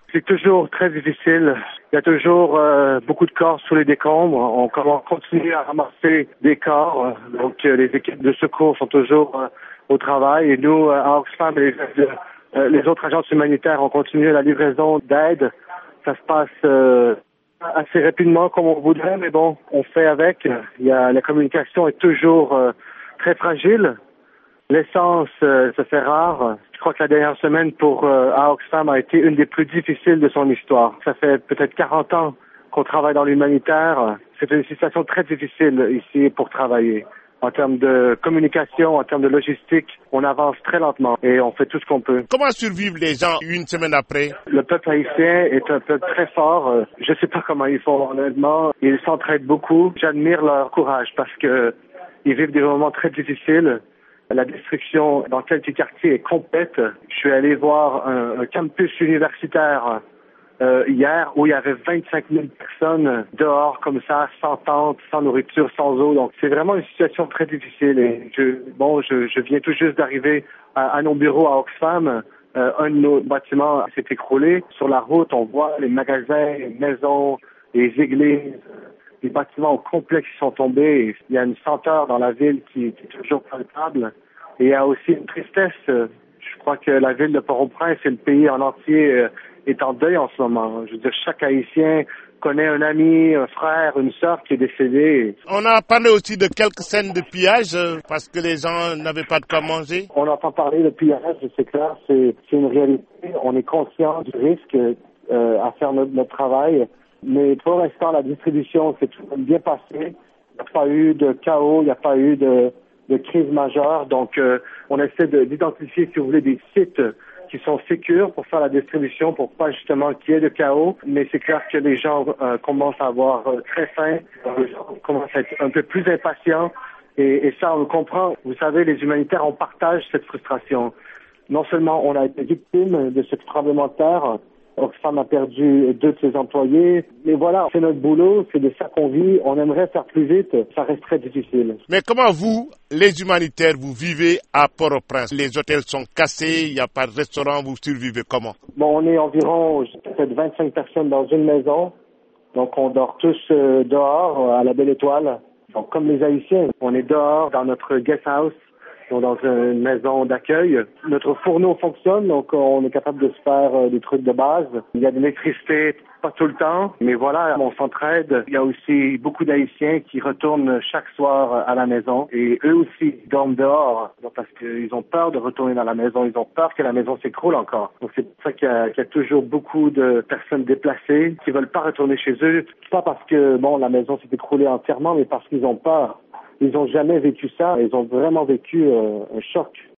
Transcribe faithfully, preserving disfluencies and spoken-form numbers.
C'est toujours très difficile. Il y a toujours euh, beaucoup de corps sous les décombres. On, on continue à ramasser des corps. Donc, euh, les équipes de secours sont toujours euh, au travail. Et nous, euh, à Oxfam, et les, euh, les autres agences humanitaires ont continué la livraison d'aide. Ça se passe euh, assez rapidement comme on voudrait, mais bon, on fait avec. Il y a, la communication est toujours euh, très fragile. L'essence euh, se fait rare. Je crois que la dernière semaine pour euh, à Oxfam a été une des plus difficiles de son histoire. Ça fait peut-être quarante ans qu'on travaille dans l'humanitaire. C'est une situation très difficile ici pour travailler. En termes de communication, en termes de logistique, on avance très lentement et on fait tout ce qu'on peut. Comment survivent les gens une semaine après? Le peuple haïtien est un peuple très fort. Je sais pas comment ils font honnêtement. Ils s'entraident beaucoup. J'admire leur courage parce que ils vivent des moments très difficiles. La destruction dans quelques quartiers est complète. Je suis allé voir un, un campus universitaire euh, hier où il y avait vingt-cinq mille personnes dehors comme ça, sans tente, sans nourriture, sans eau. Donc c'est vraiment une situation très difficile. Et je, bon, je, je viens tout juste d'arriver à, à nos bureaux à Oxfam. Euh, un de nos bâtiments s'est écroulé. Sur la route, on voit les magasins, les maisons, les églises. Les bâtiments au complet qui sont tombés. Il y a une senteur dans la ville qui, qui est toujours palpable. Et il y a aussi une tristesse. Je crois que la ville de Port-au-Prince et le pays en entier est en deuil en ce moment. Je veux dire, chaque Haïtien connaît un ami, un frère, une sœur qui est décédé. On a parlé aussi de quelques scènes de pillage parce que les gens n'avaient pas de quoi manger. On entend parler de pillage, c'est clair, c'est, c'est une réalité. On est conscient du risque euh, à faire notre, notre travail. Mais pour l'instant, la distribution s'est bien passée. Il n'y a pas eu de chaos, il n'y a pas eu de, de crise majeure. Donc, euh, on essaie de, d'identifier, si vous voulez, des sites qui sont sécures pour faire la distribution, pour pas justement qu'il y ait de chaos. Mais c'est clair que les gens euh, commencent à avoir euh, très faim, les gens commencent à être un peu plus impatients. Et, et ça, on le comprend. Vous savez, les humanitaires, on partage cette frustration. Non seulement on a été victime de ce tremblement de terre, Oxfam a perdu deux de ses employés. Mais voilà, c'est notre boulot, c'est de ça qu'on vit. On aimerait faire plus vite, ça reste très difficile. Mais comment vous, les humanitaires, vous vivez à Port-au-Prince? Les hôtels sont cassés, il n'y a pas de restaurant, vous survivez comment? Bon, on est environ peut-être vingt-cinq personnes dans une maison. Donc on dort tous euh, dehors, à la Belle Étoile. Donc comme les Haïtiens, on est dehors dans notre guest house. Dans une maison d'accueil. Notre fourneau fonctionne, donc on est capable de se faire euh, des trucs de base. Il y a de l'électricité, pas tout le temps, mais voilà, on s'entraide. Il y a aussi beaucoup d'Haïtiens qui retournent chaque soir à la maison et eux aussi dorment dehors parce qu'ils ont peur de retourner dans la maison. Ils ont peur que la maison s'écroule encore. Donc c'est pour ça qu'il y a, qu'il y a toujours beaucoup de personnes déplacées qui veulent pas retourner chez eux. Pas parce que bon la maison s'est écroulée entièrement, mais parce qu'ils ont peur. Ils n'ont jamais vécu ça. Ils ont vraiment vécu euh, un choc.